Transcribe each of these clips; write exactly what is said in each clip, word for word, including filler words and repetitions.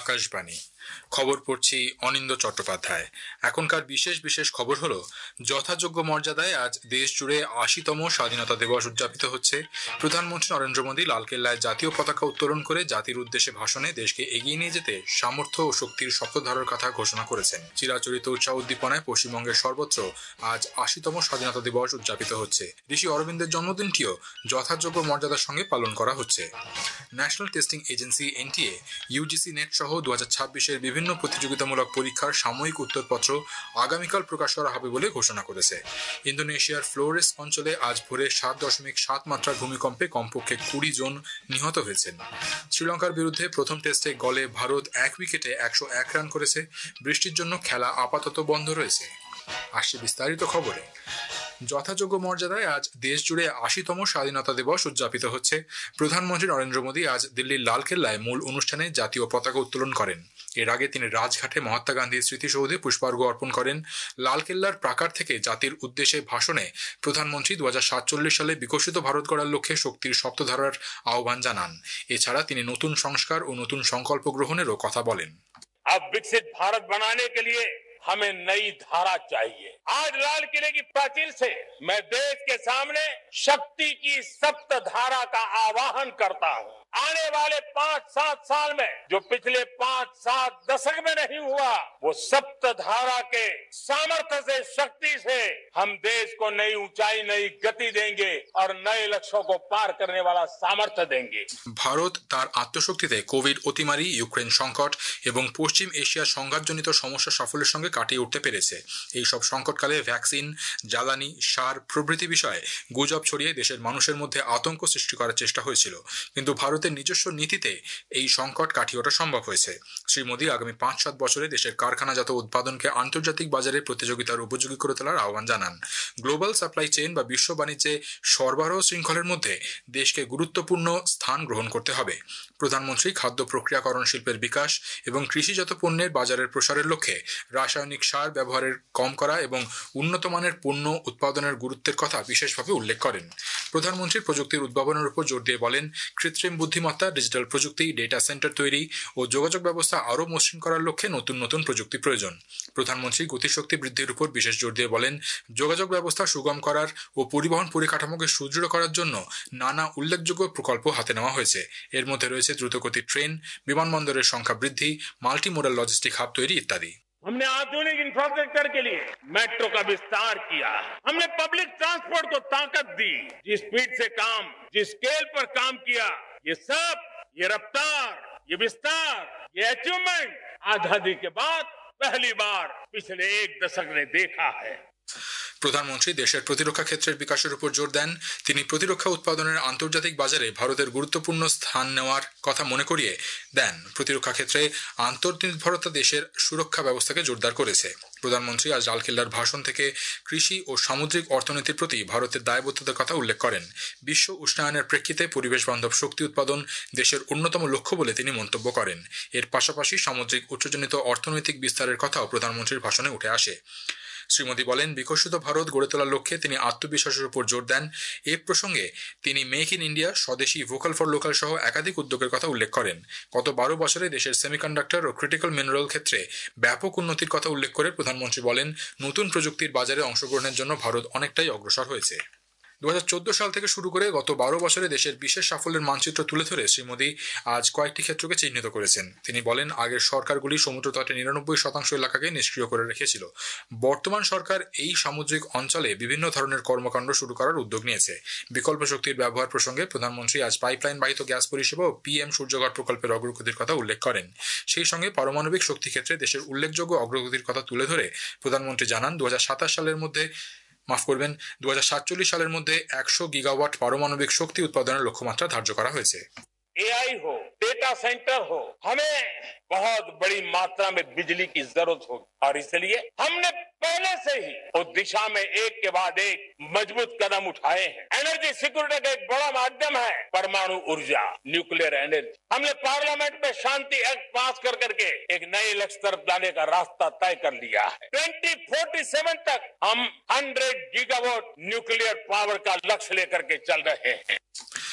আকাশবাণী খবর পড়ছি অনিন্দ চট্টোপাধ্যায়। এখনকার বিশেষ বিশেষ খবর হলো, যথাযোগ্য মর্যাদায় আজ দেশ জুড়ে আশিতম স্বাধীনতা দিবস উদযাপিত হচ্ছে। প্রধানমন্ত্রী নরেন্দ্র মোদী লালকেল্লায় জাতীয় পতাকা উত্তোলন করে জাতির উদ্দেশ্যে ভাষণে দেশকে এগিয়ে নিয়ে যেতে সামর্থ্য ও শক্তির শপথধারার কথা ঘোষণা করেছেন। চিরাচরিত উৎসাহ উদ্দীপনায় পশ্চিমবঙ্গের সর্বত্র আজ আশিতম স্বাধীনতা দিবস উদযাপিত হচ্ছে। ঋষি অরবিন্দের জন্মদিনটিও যথাযোগ্য মর্যাদার সঙ্গে পালন করা হচ্ছে। National testing agency NTA UGC NET সহ দু হাজার ছাব্বিশের বিভিন্ন প্রতিযোগিতামূলক পরীক্ষার সাময়িক উত্তরপত্র আগামীকাল প্রকাশ করা হবে বলে ঘোষণা করেছে। ইন্দোনেশিয়ার ফ্লোরেস অঞ্চলে আজ ভোরে সাত দশমিক সাত মাত্রার ভূমিকম্পে কমপক্ষে কুড়ি জন নিহত হয়েছেন। শ্রীলঙ্কার বিরুদ্ধে প্রথম টেস্টে গলে ভারত এক উইকেটে একশো এক রান করেছে। বৃষ্টির জন্য খেলা আপাতত বন্ধ রয়েছে। আসছে বিস্তারিত খবরে। যথাযোগ্য মর্যাদায় আজ দেশ জুড়ে আশিতম স্বাধীনতা দিবস উদযাপিত হচ্ছে। প্রধানমন্ত্রী নরেন্দ্র মোদী আজ দিল্লির লালকেল্লায় মূল অনুষ্ঠানে জাতীয় পতাকা উত্তোলন করেন। এর আগে তিনি রাজঘাটে মহাত্মা গান্ধীর স্মৃতিসৌধে পুষ্পার্ঘ্য অর্পণ করেন। লালকেল্লার প্রাকার থেকে জাতির উদ্দেশ্যে ভাষণে প্রধানমন্ত্রী দু হাজার সাতচল্লিশ সালে বিকশিত ভারত গড়ার লক্ষ্যে শক্তির সপ্তধারার আহ্বান জানান। এছাড়া তিনি নতুন সংস্কার ও নতুন সংকল্প গ্রহণেরও কথা বলেন। अब विकसित भारत बनाने के लिए हमें नई धारा चाहिए। आज लाल किले की प्राचीर से मैं देश के सामने शक्ति की सप्त धारा का आह्वान करता हूं। आने वाले पांच सात साल में जो पिछले पांच सात दशक में नहीं हुआ, वो सप्त धारा के सामर्थ्य से, शक्ति से हम देश को नई ऊंचाई, नई गति देंगे और नए लक्ष्यों को पार करने वाला सामर्थ्य देंगे। ভারত তার আত্মশক্তিতে কোভিড অতিমারি, ইউক্রেন সংকট এবং পশ্চিম এশিয়ার সংঘাতজনিত সমস্যা সাফল্যের সঙ্গে কাটিয়ে উঠতে পেরেছে। এই সব সংকটকালে ভ্যাকসিন, জ্বালানি, সার প্রভৃতি বিষয়ে গুজব ছড়িয়ে দেশের মানুষের মধ্যে আতঙ্ক সৃষ্টি করার চেষ্টা হয়েছিল, কিন্তু ভারতের নিজস্ব নীতিতে এই সংকট কাটিয়ে ওঠা সম্ভব হয়েছে। শ্রী মোদী আগামী পাঁচ সাত বছরে দেশের কারখানাজাত উৎপাদনকে আন্তর্জাতিক বাজারে প্রতিযোগিতার উপযোগী করে তোলার আহ্বান জানান। গ্লোবাল সাপ্লাই চেইন বা বিশ্ব বাণিজ্যে সরবরাহ শৃঙ্খলের মধ্যে দেশকে গুরুত্বপূর্ণ স্থান গ্রহণ করতে হবে। প্রধানমন্ত্রী খাদ্য প্রক্রিয়াকরণ শিল্পের বিকাশ এবং কৃষিজাত পণ্যের বাজারের প্রসারের লক্ষ্যে রাসায়নিক সার ব্যবহারের কম করা এবং উন্নত মানের পণ্য উৎপাদনের গুরুত্বের কথা বিশেষভাবে উল্লেখ করেন। প্রধানমন্ত্রী প্রযুক্তির উদ্ভাবনের উপর জোর দিয়ে বলেন, কৃত্রিম বুদ্ধিমত্তা, ডিজিটাল প্রযুক্তি, ডেটা সেন্টার তৈরি ও যোগাযোগ ব্যবস্থা আরও মসৃণ করার লক্ষ্যে নতুন নতুন প্রযুক্তি প্রয়োজন। প্রধানমন্ত্রী গতিশক্তি বৃদ্ধির উপর বিশেষ জোর দিয়ে বলেন, যোগাযোগ ব্যবস্থা সুগম করার ও পরিবহন পরিকাঠামোকে সুদৃঢ় করার জন্য নানা উল্লেখযোগ্য প্রকল্প হাতে নেওয়া হয়েছে। এর মধ্যে রয়েছে দ্রুতগতির ট্রেন, বিমানবন্দরের সংখ্যা বৃদ্ধি, মাল্টি মোডাল লজিস্টিক হাব তৈরি ইত্যাদি। हमने आधुनिक इंफ्रास्ट्रक्चर के लिए मेट्रो का विस्तार किया। हमने पब्लिक ट्रांसपोर्ट को ताकत दी। जिस स्पीड से काम, जिस स्केल पर काम किया, ये सब, ये रफ्तार, ये विस्तार, ये अचीवमेंट आजादी के बाद पहली बार पिछले एक दशक ने देखा है। প্রধানমন্ত্রী দেশের প্রতিরক্ষা ক্ষেত্রের বিকাশের উপর জোর দেন। তিনি প্রতিরক্ষা উৎপাদনের আন্তর্জাতিক বাজারে ভারতের গুরুত্বপূর্ণ স্থান নেওয়ার কথা মনে করিয়ে দেন। প্রতিরক্ষা ক্ষেত্রে আত্মনির্ভরতা দেশের সুরক্ষা ব্যবস্থাকে জোরদার করেছে। প্রধানমন্ত্রী আজ লালকেল্লার ভাষণ থেকে কৃষি ও সামুদ্রিক অর্থনীতির প্রতি ভারতের দায়বদ্ধতার কথা উল্লেখ করেন। বিশ্ব উষ্ণায়নের প্রেক্ষিতে পরিবেশ বান্ধব শক্তি উৎপাদন দেশের অন্যতম লক্ষ্য বলে তিনি মন্তব্য করেন। এর পাশাপাশি সামুদ্রিক উচ্চজনিত অর্থনৈতিক বিস্তারের কথাও প্রধানমন্ত্রীর ভাষণে উঠে আসে। শ্রী মোদী বলেন, বিকশিত ভারত গড়ে তোলার লক্ষ্যে তিনি আত্মবিশ্বাসের উপর জোর দেন। এ প্রসঙ্গে তিনি make in India, swadeshi, vocal for local সহ একাধিক উদ্যোগের কথা উল্লেখ করেন। গত বারো বছরে দেশের সেমিকন্ডাক্টর ও ক্রিটিক্যাল মিনারেল ক্ষেত্রে ব্যাপক উন্নতির কথা উল্লেখ করে প্রধানমন্ত্রী বলেন, নতুন প্রযুক্তির বাজারে অংশগ্রহণের জন্য ভারত অনেকটাই অগ্রসর হয়েছে। দু হাজার চোদ্দ সাল থেকে শুরু করে গত বারো বছরে দেশের বিশেষ সাফল্যের মানচিত্র তুলে ধরে শ্রী মোদী আজ কয়েকটি ক্ষেত্রকে চিহ্নিত করেছেন। তিনি বলেন, আগের সরকারগুলি সমুদ্র তটে নিরানব্বই শতাংশ এলাকাকে নিষ্ক্রিয় করে রেখেছিল। বর্তমান সরকার এই সামুদ্রিক অঞ্চলে বিভিন্ন ধরনের কর্মকাণ্ড শুরু করার উদ্যোগ নিয়েছে। বিকল্প শক্তির ব্যবহার প্রসঙ্গে প্রধানমন্ত্রী আজ পাইপলাইন বাহিত গ্যাস পরিষেবা ও পিএম সূর্যঘর প্রকল্পের অগ্রগতির কথা উল্লেখ করেন। সেই সঙ্গে পারমাণবিক শক্তি ক্ষেত্রে দেশের উল্লেখযোগ্য অগ্রগতির কথা তুলে ধরে প্রধানমন্ত্রী জানান, দু হাজার সাতাশ সালের মধ্যে মাফ করবেন দু হাজার সাতচল্লিশ সালের মধ্যে একশো গিগাওয়াট পারমাণবিক শক্তি উৎপাদনের লক্ষ্যমাত্রা ধার্য করা হয়েছে। एआई हो, डेटा सेंटर हो, हमें बहुत बड़ी मात्रा में बिजली की जरूरत होगी और इसलिए हमने पहले से ही उस दिशा में एक के बाद एक मजबूत कदम उठाए हैं। एनर्जी सिक्योरिटी का एक बड़ा माध्यम है परमाणु ऊर्जा, न्यूक्लियर एनर्जी। हमने पार्लियामेंट में शांति एक्ट पास कर करके एक नए लक्ष्य तरफ जाने का रास्ता तय कर लिया है। ट्वेंटी फोर्टी सेवन तक हम हंड्रेड गीगावाट न्यूक्लियर पावर का लक्ष्य लेकर के चल रहे हैं।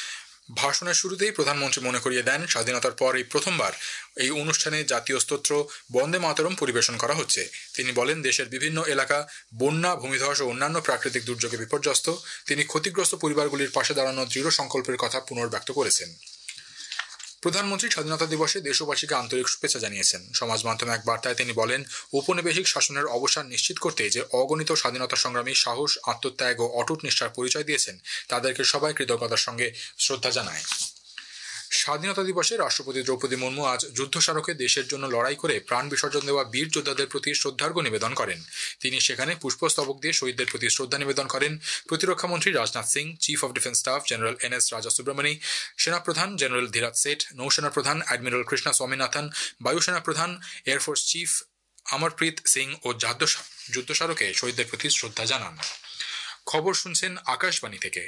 ভাষণের শুরুতেই প্রধানমন্ত্রী মনে করিয়ে দেন, স্বাধীনতার পর এই প্রথমবার এই অনুষ্ঠানে জাতীয় স্তোত্র বন্দে মাতরম পরিবেশন করা হচ্ছে। তিনি বলেন, দেশের বিভিন্ন এলাকা বন্যা, ভূমিধস ও অন্যান্য প্রাকৃতিক দুর্যোগে বিপর্যস্ত। তিনি ক্ষতিগ্রস্ত পরিবারগুলির পাশে দাঁড়ানোর দৃঢ় সংকল্পের কথা পুনর্ব্যক্ত করেছেন। প্রধানমন্ত্রী স্বাধীনতা দিবসে দেশবাসীকে আন্তরিক শুভেচ্ছা জানিয়েছেন। সমাজ মাধ্যমে এক বার্তায় তিনি বলেন, ঔপনিবেশিক শাসনের অবসান নিশ্চিত করতে যে অগণিত স্বাধীনতা সংগ্রামী সাহস, আত্মত্যাগ ও অটুট নিষ্ঠার পরিচয় দিয়েছেন, তাদেরকে সবাই কৃতজ্ঞতার সঙ্গে শ্রদ্ধা জানায়। স্বাধীনতা দিবসে রাষ্ট্রপতি দ্রৌপদী মুর্মু আজ যুদ্ধ স্মারকে দেশের জন্য লড়াই করে প্রাণ বিসর্জন দেওয়া বীর যোদ্ধাদের প্রতি শ্রদ্ধার্ঘ্য নিবেদন করেন। তিনি সেখানে পুষ্পস্তবক দিয়ে শহীদদের প্রতি শ্রদ্ধা নিবেদন করেন। প্রতিরক্ষামন্ত্রী Rajnath Singh, chief of defence staff general N S Raja Subramani, সেনাপ্রধান জেনারেল ধীরাজ সেঠ, নৌসেনা প্রধান অ্যাডমিরাল কৃষ্ণা স্বামীনাথন, বায়ুসেনা প্রধান এয়ারফোর্স চিফ অমরপ্রীত সিং ও যুদ্ধ স্মারকে শহীদদের প্রতি শ্রদ্ধা জানান। খবর শুনছেন আকাশবাণী থেকে।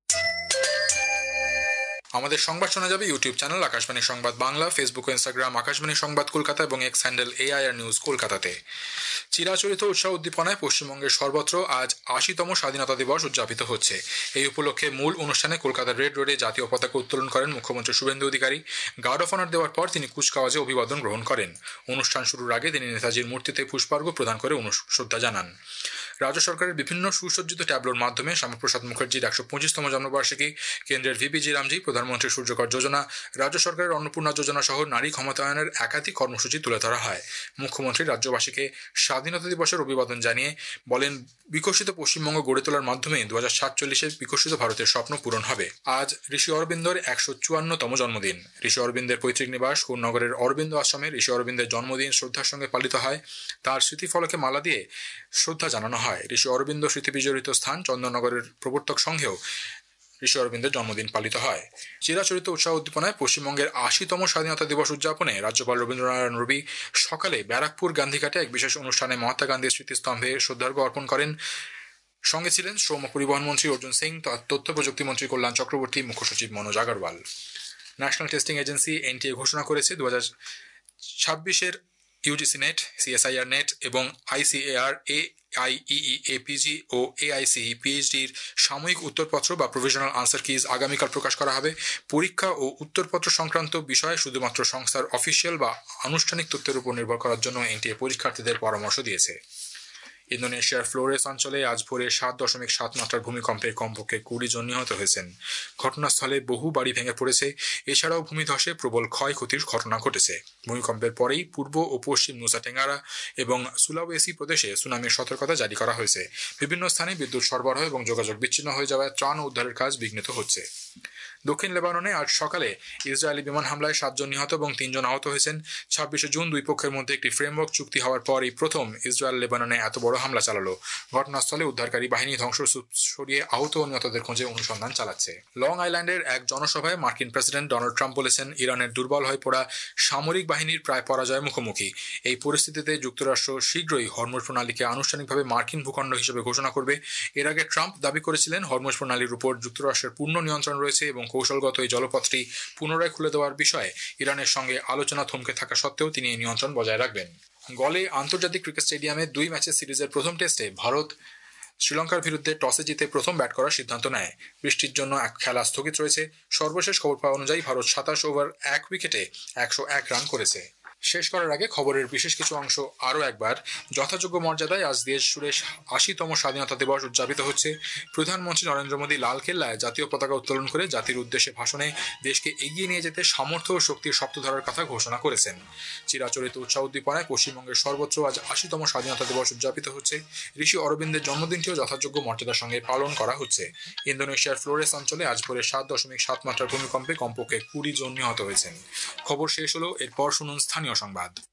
আমাদের সংবাদ শোনা যাবে YouTube channel Akashvani Sangbad Bangla, Facebook ও ইনস্টাগ্রাম আকাশবাণী সংবাদ কলকাতা এবং এক্স হ্যান্ডেল এআইআর নিউজ কলকাতাতে। চিরাচরিত উৎসাহ উদ্দীপনায় পশ্চিমবঙ্গের সর্বত্র আজ আশিতম স্বাধীনতা দিবস উদযাপিত হচ্ছে। এই উপলক্ষে মূল অনুষ্ঠানে কলকাতার রেড রোডে জাতীয় পতাকা উত্তোলন করেন মুখ্যমন্ত্রী Suvendu Adhikari. Guard of honour দেওয়ার পর তিনি কুচকাওয়াজে অভিবাদন গ্রহণ করেন। অনুষ্ঠান শুরুর আগে তিনি নেতাজির মূর্তিতে পুষ্পার্ঘ্য প্রদান করে শ্রদ্ধা জানান। রাজ্য সরকারের বিভিন্ন সুসজ্জিত ট্যাবলোর মাধ্যমে শ্যামাপ্রসাদ মুখার্জির একশো পঁচিশতম জন্মবার্ষিকী, কেন্দ্রের ভিপিজি রামজি, প্রধানমন্ত্রী সূর্যকর যোজনা, রাজ্য সরকারের অন্নপূর্ণা যোজনা সহ নারী ক্ষমতায়নের একাধিক কর্মসূচি তুলে ধরা হয়। মুখ্যমন্ত্রী রাজ্যবাসীকে স্বাধীনতা দিবসের অভিবাদন জানিয়ে বলেন, বিকশিত পশ্চিমবঙ্গ গড়ে তোলার মাধ্যমে দু হাজার সাতচল্লিশে বিকশিত ভারতের স্বপ্ন পূরণ হবে। আজ ঋষি অরবিন্দর একশো চুয়ান্নতম জন্মদিন। ঋষি অরবিন্দের পৈতৃক নিবাস কোন্নগরের অরবিন্দ আশ্রমে ঋষি অরবিন্দের জন্মদিন শ্রদ্ধার সঙ্গে পালিত হয়। তার স্মৃতিফলকে মালা দিয়ে শ্রদ্ধা জানানো হয়। ঋষি অরবিন্দ স্মৃতি বিজড়িত স্থান চন্দননগরের প্রবর্তক সংঘেও ঋষি অরবিন্দের জন্মদিন পালিত হয়। চিরাচরিত উৎসাহ উদ্দীপনায় পশ্চিমবঙ্গের আশিতম স্বাধীনতা দিবস উদযাপনে রাজ্যপাল রবীন্দ্রনারায়ণ রবি সকালে ব্যারাকপুর গান্ধীঘাটে এক বিশেষ অনুষ্ঠানে মহাত্মা গান্ধীর স্মৃতিস্তম্ভে শ্রদ্ধার্ঘ্য অর্পণ করেন। সঙ্গে ছিলেন শ্রম ও পরিবহন মন্ত্রী অর্জুন সিং, তথ্য প্রযুক্তি মন্ত্রী কল্যাণ চক্রবর্তী, মুখ্য সচিব Manoj Agarwal. National testing agency NTA ঘোষণা করেছে দু হাজার ছাব্বিশের ইউজিসি নেট, সিএসআইআর নেট এবং আইসিএআর, এ আইইই, এপিজি ও এআইসিই পিএইচডির সাময়িক উত্তরপত্র বা প্রভিশনাল আনসার কিজ আগামীকাল প্রকাশ করা হবে। পরীক্ষা ও উত্তরপত্র সংক্রান্ত বিষয়ে শুধুমাত্র সংস্থার অফিসিয়াল বা আনুষ্ঠানিক তথ্যের উপর নির্ভর করার জন্য এনটিএ পরীক্ষার্থীদের পরামর্শ দিয়েছে। ইন্দোনেশিয়ার ফ্লোরেস অঞ্চলে আজ ভোরে সাত দশমিক সাত মাত্রার ভূমিকম্পে কমপক্ষে কুড়ি জন নিহত হয়েছেন। ঘটনাস্থলে বহু বাড়ি ভেঙে পড়েছে। এছাড়াও ভূমিধসে প্রবল ক্ষয়ক্ষতির ঘটনা ঘটেছে। ভূমিকম্পের পরেই পূর্ব ও পশ্চিম নুসা টেঙ্গারা এবং সুলাওয়েসি প্রদেশে সুনামির সতর্কতা জারি করা হয়েছে। বিভিন্ন স্থানে বিদ্যুৎ সরবরাহ এবং যোগাযোগ বিচ্ছিন্ন হয়ে যাওয়ায় ত্রাণ ও উদ্ধারের কাজ বিঘ্নিত হচ্ছে। দক্ষিণ লেবাননে আজ সকালে ইসরায়েলি বিমান হামলায় সাতজন নিহত এবং তিনজন আহত হয়েছেন। ছাব্বিশে জুন দুই পক্ষের মধ্যে একটি ফ্রেমওয়ার্ক চুক্তি হওয়ার পর এই প্রথম ইসরায়েল লেবাননে এত বড় হামলা চালালো। ঘটনাস্থলে উদ্ধারকারী বাহিনী ধ্বংসস্তূপ সরিয়ে আহত ও নিহতদের খোঁজে অনুসন্ধান চালাচ্ছে। লং আইল্যান্ডের এক জনসভায় মার্কিন প্রেসিডেন্ট ডোনাল্ড ট্রাম্প বলেছেন, ইরানের দুর্বল হয়ে পড়া সামরিক বাহিনীর প্রায় পরাজয়ের মুখোমুখি। এই পরিস্থিতিতে যুক্তরাষ্ট্র শীঘ্রই হরমুজ প্রণালীকে আনুষ্ঠানিকভাবে মার্কিন ভূখণ্ড হিসেবে ঘোষণা করবে। এর আগে ট্রাম্প দাবি করেছিলেন, হরমুজ প্রণালীর উপর যুক্তরাষ্ট্রের পূর্ণ নিয়ন্ত্রণ রয়েছে এবং কৌশলগত এই জলপথটি পুনরায় খুলে দেওয়ার বিষয়ে ইরানের সঙ্গে আলোচনা থমকে থাকা সত্ত্বেও তিনি এই নিয়ন্ত্রণ বজায় রাখবেন। গলে আন্তর্জাতিক ক্রিকেট স্টেডিয়ামে দুই ম্যাচের সিরিজের প্রথম টেস্টে ভারত শ্রীলঙ্কার বিরুদ্ধে টসে জিতে প্রথম ব্যাট করার সিদ্ধান্ত নেয়। বৃষ্টির জন্য এক খেলা স্থগিত রয়েছে। সর্বশেষ খবর পাওয়া অনুযায়ী ভারত সাতাশ ওভার এক উইকেটে একশো এক রান করেছে। শেষ করার আগে খবরের বিশেষ কিছু অংশ আরও একবার। যথাযোগ্য মর্যাদায় আজ দেশ জুড়ে আশিতম স্বাধীনতা দিবস উদযাপিত হচ্ছে। প্রধানমন্ত্রী নরেন্দ্র মোদী লালকেল্লায় জাতীয় পতাকা উত্তোলন করে জাতির উদ্দেশ্যে ভাষণে দেশকে এগিয়ে নিয়ে যেতে সামর্থ্য ও শক্তির শব্দ ধরার কথা ঘোষণা করেছেন। চিরাচরিত উৎসাহ উদ্দীপনায় পশ্চিমবঙ্গের সর্বত্র আজ আশিতম স্বাধীনতা দিবস উদযাপিত হচ্ছে। ঋষি অরবিন্দের জন্মদিনটিও যথাযোগ্য মর্যাদার সঙ্গে পালন করা হচ্ছে। ইন্দোনেশিয়ার ফ্লোরেস অঞ্চলে আজ ভোরে সাত দশমিক সাত মাত্রার ভূমিকম্পে কমপক্ষে কুড়ি জন নিহত হয়েছেন। খবর শেষ হলো। এরপর শুনুন স্থানীয় সংবাদ।